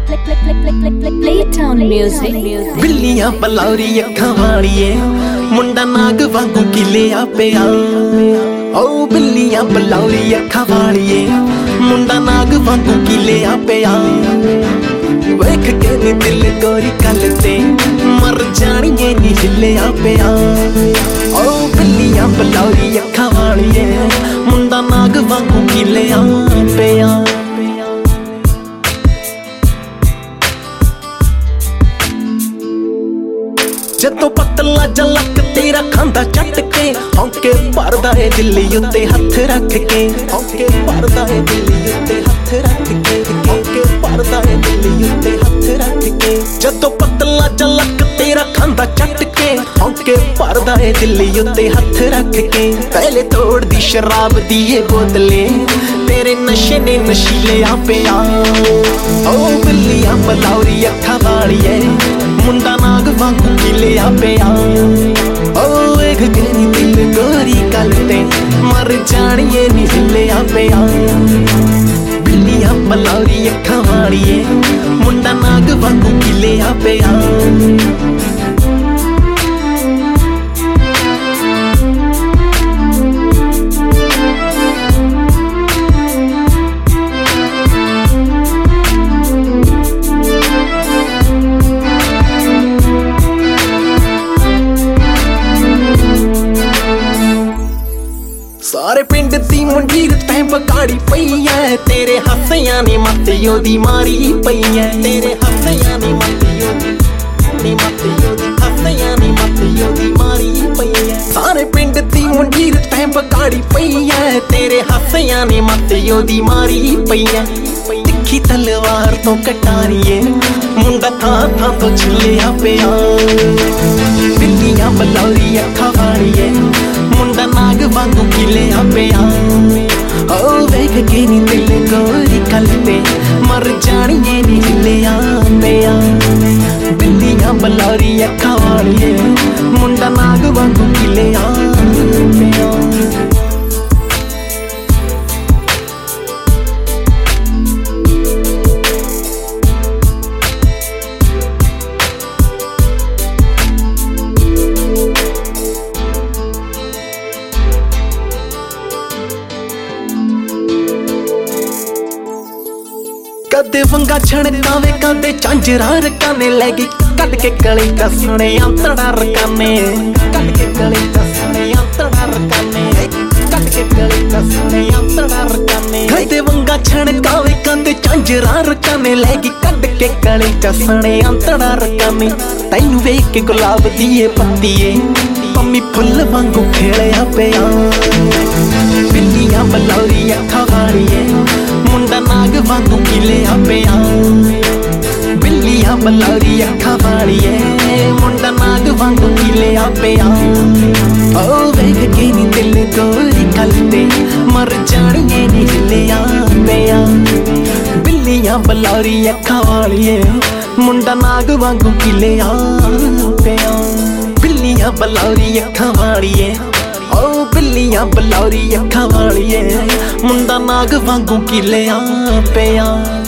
Playtown Music. बिल्लियां पलौरी अखां वालिए मुंडा नाग वांगू किलिया पिया ओ बिल्लियां पलौरी अखां वालिए मुंडा नाग वांगू किलिया पिया वेख के नी दिल गोरी कल ते मर जानिए नी हिलिया पिया ओ बिल्लियां पलौरी अखां वालिए मुंडा नाग वांगू किलिया पिया जदों पतला जलक तेरा खांदा चट के हौंके भरदा है दिल्ली उत्ते हथ रख के हौंके भरदा है दिल्ली उत्ते हथ रख के हौंके भरदा है दिल्ली उत्ते हथ रख के जदों पतला जलक तेरा खांदा चट के हौंके भरदा है दिल्ली उत्ते हथ रख के पहले तोड़ दी शराब दी ये बोतले तेरे नशे ने नशीले आ पिया ओ बिल्लियां पलौरी अखां वालिए मुंडा नाग वांगू किलिया पिया ओ वेख के नी दिल गोरी गल ते मर जानिए नी हिलिया पिया बिल्लियां पलौरी अखां वालिए मुंडा नाग वांगू किलिया पिया सारे पिंड दी मुंडीर तैं बगाड़ी पई है तेरे हसियां ने मत ओदी मारी पई है तेरे हसियां ने मत ओदी हसियां ने मत ओदी मारी पई है सारे पिंड दी मुंडीर तैं बगाड़ी पई है तेरे हसियां ने मत ओदी मारी पई है तिखी तलवार तो कटारीए मुंडा थां तो छिलिया पिया बिल्लियां पलौरी अखां वालिए मुंडा नाग वांगू किलिया पिया ओ वेख के नी दिल गोरी कल ते मर जानिए नी हिलिया पिया बिल्लियां पलौरी अखां वालिए मुंडा नाग वांगू किलिया पिया कदे वंगा छणकावे कदे झांजरा रकाने लैगी कट के गले कसने अंतड़ा रकाने कट के गले कसने अंतड़ा रकाने कट के गले कसने अंतड़ा रकाने कदे वंगा छणकावे कदे झांजरा रकाने लैगी कट के गले कसने अंतड़ा रकाने तैनू वेख के गुलाब दिए पत्तीए पम्मी फुल वांगू खेलिया पिया बिल्लियां पलौरी अखां वालिए मुंडा नाग वांगू किलिया पिया बिल्लियां पलौरी अखां वालिए मुंडा नाग वांगू किलिया पिया ओ वेख के नी दिल गोरी गल ते मर जानिए नी हिलिया पिया बिल्लियां पलौरी अखां वालिए मुंडा नाग वांगू किलिया पिया बिल्लियां पलौरी अखां वालिए ओ बिल्लियां पलौरी अखां वालिए मुंडा नाग वांगू किलिया पिया।